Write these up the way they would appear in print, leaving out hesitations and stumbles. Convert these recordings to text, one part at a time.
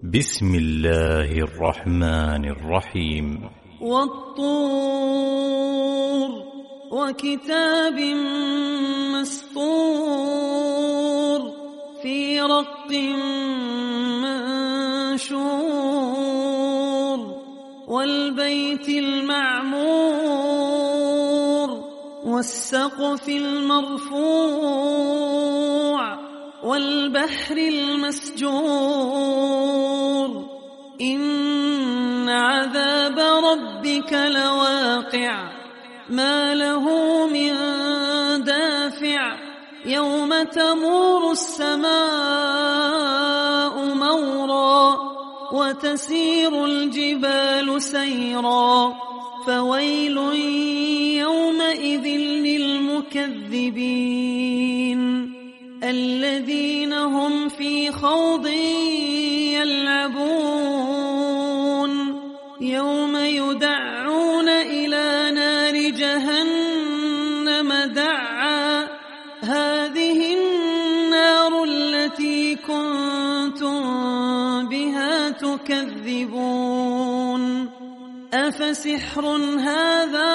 بسم الله الرحمن الرحيم. والطور وكتاب مسطور في رق منشور والبيت المعمور والسقف المرفوع والبحر المسجور إن عذاب ربك لواقع ما له من دافع يوم تمور السماء مورا وتسير الجبال سيرا فويل يومئذ للمكذبين الذين هم في خوض يلعبون يوم يدعون إلى نار جهنم دعا هذه النار التي كنتم بها تكذبون أفسحر هذا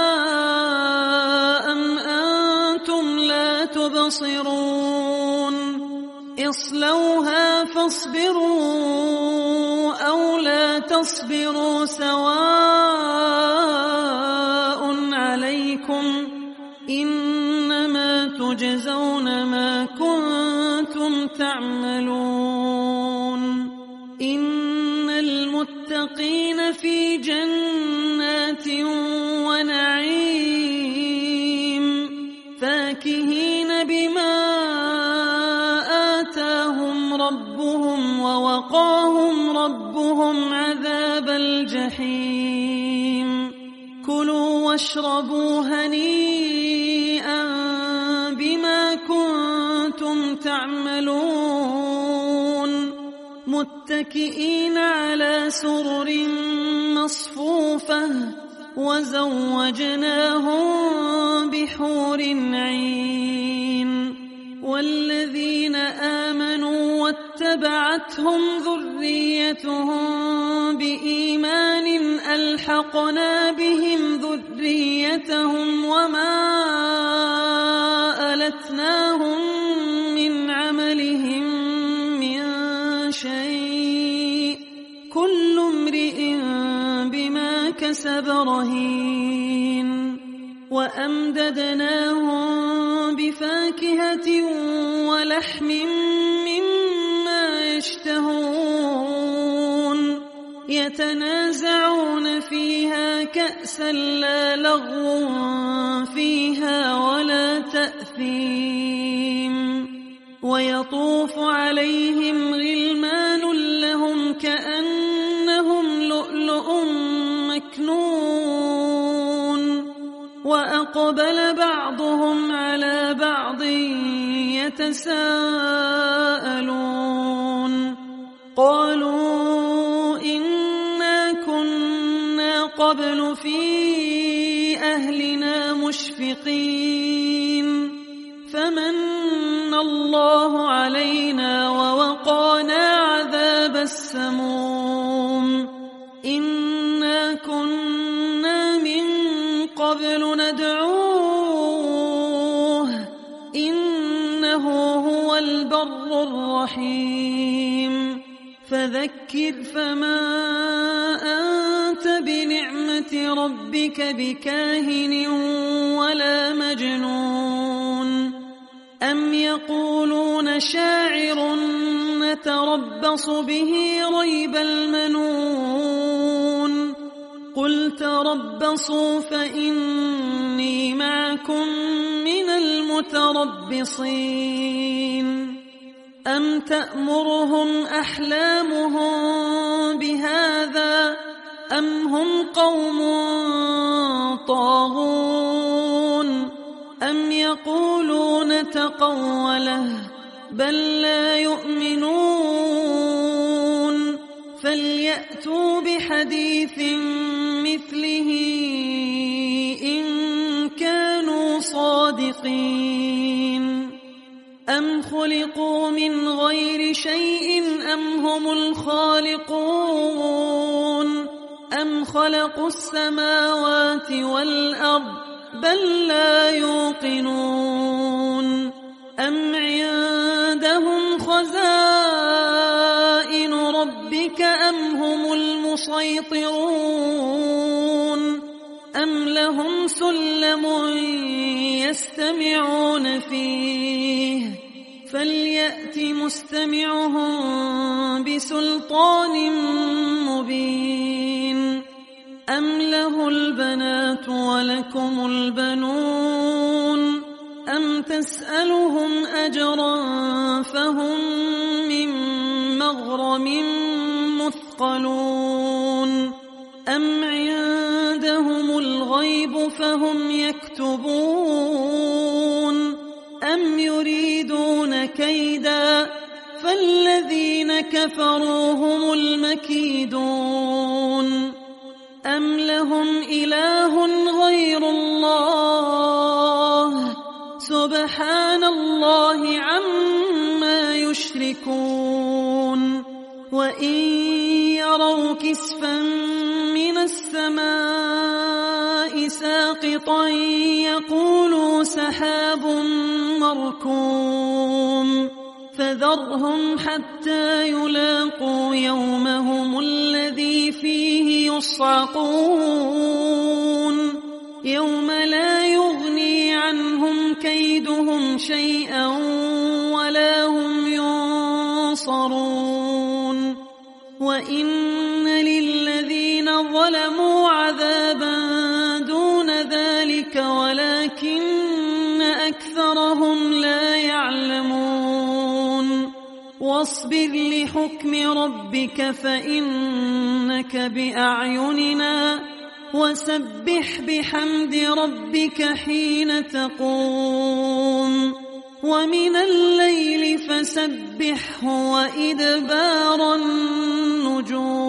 أم أنتم لا تبصرون اصلوها فاصبروا أو لا تصبروا سواء عليكم إنما تجزون ما كنتم تعملون إن المتقين في جنات ونعيم فاكهين بما آتاهم ربهم ووقاهم ربهم عذاب الجحيم كلوا واشربوا هنيئا بما كنتم تعملون متكئين على سرر مصفوفة وزوجناهم بحور عين والذين آمنوا واتبعتهم ذريتهم بإيمان ألحقنا بهم ذريتهم وما ألتناهم من عملهم من شيء كل امرئ بما كسب رهين وأمددناهم بفاكهة ولحم مما يشتهون يتنازعون فيها كأسا لا لغو فيها ولا تأثيم ويطوف عليهم غلمان لهم كأنهم لؤلؤ مكنون وأقبل بعضهم على بعض يتساءلون قالوا إنا كنا قبل في أهلنا مشفقين فمن الله علينا ووقانا عذاب السموم إنا كنا من قبل ندعوه إنه هو البر الرحيم فذكر فما أنت بنعمة ربك بكاهن ولا مجنون أم يقولون شاعر نتربص به ريب المنون قل تربصوا فإني معكم من المتربصين أم تأمرهم أحلامهم بهذا أم هم قوم طاغون أم يقولون تقوله بل لا يؤمنون فليأتوا بحديث مثله إن كانوا صادقين أم أم خلقوا من غير شيء أم هم الخالقون أم خلقوا السماوات والأرض بل لا يوقنون أم عندهم خزائن ربك أم هم المسيطرون أم لهم سلم يستمعون فيه فليأت مستمعهم بسلطان مبين أم له البنات ولكم البنون أم تسألهم أجرا فهم من مغرم مثقلون أم عندهم الغيب فهم يكتبون أم يريدون كيدا فالذين كفروا هم المكيدون أم لهم إله غير الله سبحان الله عما يشركون وإن يروا كسفا من السماء ساقطا يقولوا سحاب مركوم فذرهم حتى يلاقوا يومهم الذي فيه يصعقون يوم لا يغني عنهم كيدهم شيئا ولا هم ينصرون وإن للذين ظلموا عذابا دون ذلك ولكن أكثرهم لا يعلمون واصبر لحكم ربك فإنك بأعيننا وسبح بحمد ربك حين تقوم ومن الليل فسبحه وإدبار النجوم